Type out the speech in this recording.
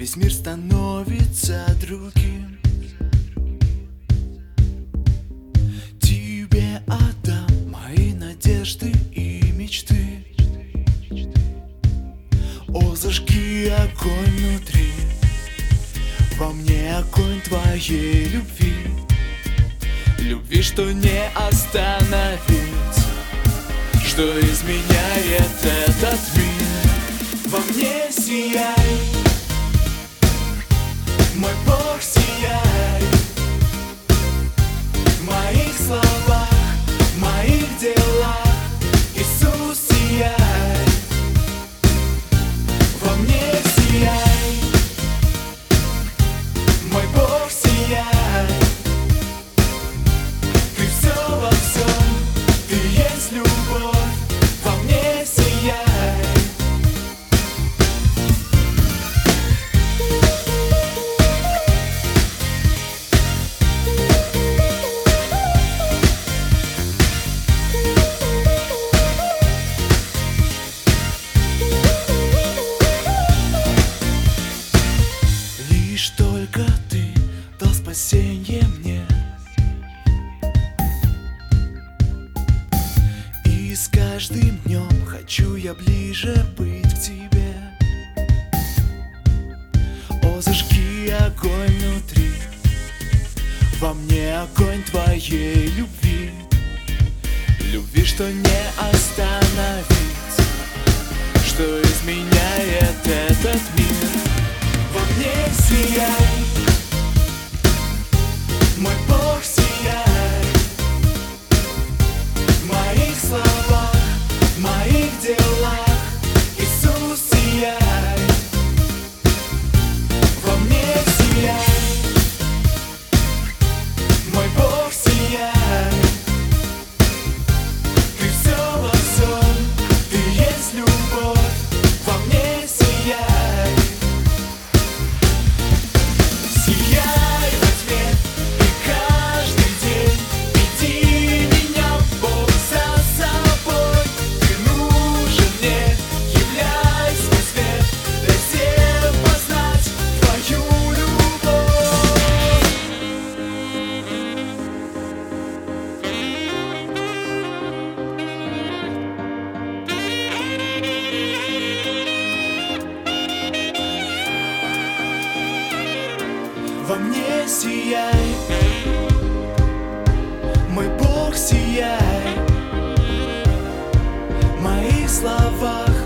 весь мир становится другим. Тебе отдам мои надежды и мечты. О, зажги огонь внутри, во мне огонь твоей любви. Любви, что не остановить, что изменяет этот мир. Во мне сияй, мой Бог, сияй. В моих словах, в моих делах, Иисус, сияй. Во мне сияй, мой Бог, сияй. Ты все во всем, ты есть любовь, во мне сияй. Лишь только ты дал спасенье мне, и с каждым днем хочу я ближе быть к тебе. О, зажги огонь внутри, во мне огонь твоей любви. Любви, что не остановить, что изменяет этот мир. Во мне сияй, мой Бог, сияй. В моих словах, в моих делах, Иисус, сияй. Во мне сияй, мой Бог, сияй. Ты все во всем, ты есть любовь, во мне сияй. Сияй во тьме и каждый день веди меня, Бог, за собой. Ты нужен мне, являй свой свет, дай всем познать твою любовь. Во мне сияй, мой Бог, сияй. В моих словах,